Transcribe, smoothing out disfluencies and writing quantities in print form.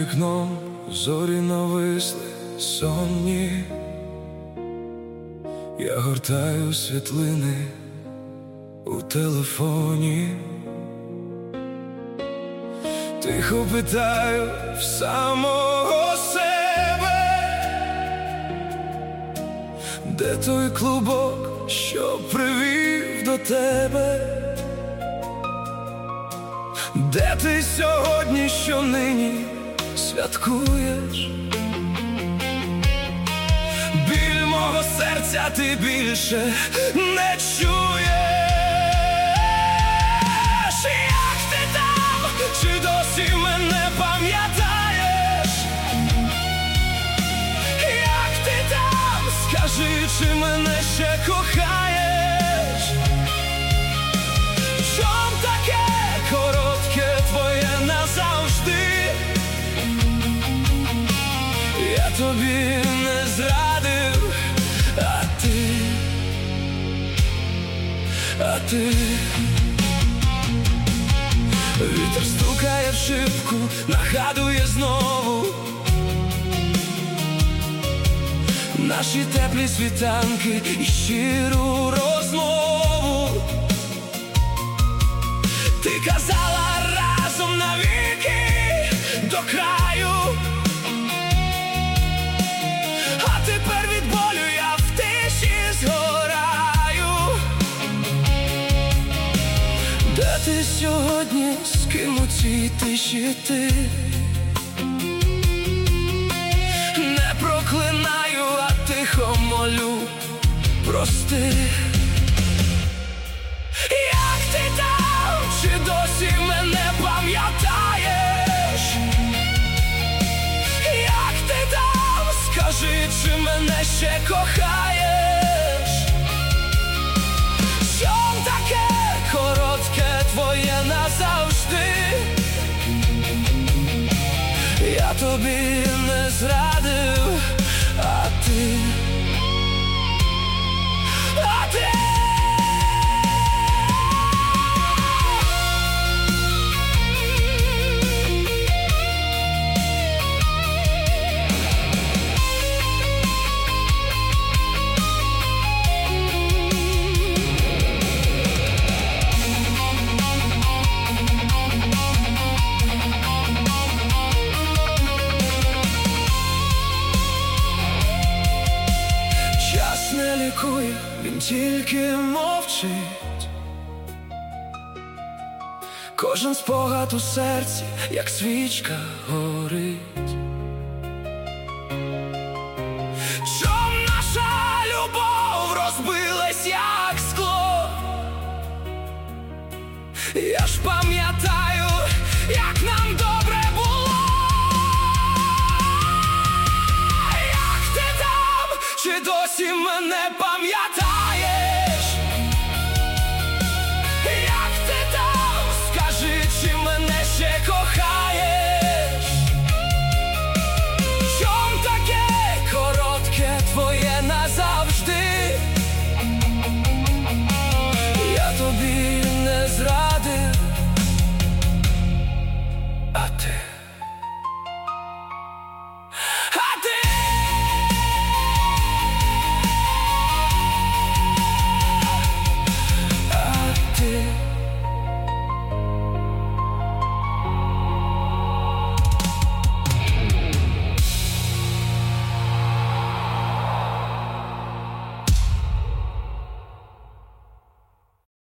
вікном зорі нависли сонні. Я гортаю світлини у телефоні, тихо питаю в самого себе, де той клубок, що привів до тебе? Де ти сьогодні, що нині святкуєш? Біль мого серця ти більше не чуєш. Як ти там? Чи досі мене пам'ятаєш? Як ти там? Скажи, чи мене ще кохаєш? Чом таке коротке твоє назавжди? Я тобі не зрадив, а ти вітер стукає в шибку, нагадує знову наші теплі світанки і щиру розмову. Ти казала разом навіки до краю, а тепер від болю я в тиші згораю. Де ти сьогодні, з ким у цій тиші ти? Не проклинаю, а тихо молю, прости. Як ти там? Чи досі мене пам'ятаєш? Як ти там? Скажи, чи мене ще кохаєш? Чом таке коротке твоє назавжди? Я тобі не зрадив, а ти не лікує, він тільки мовчить. Кожен спогад у серці, як свічка, горить. Чом наша любов розбилась, як скло? Я ж пам'ятаю, як нам добре було. Як ти там? Чи досі мене пам'ятаєш?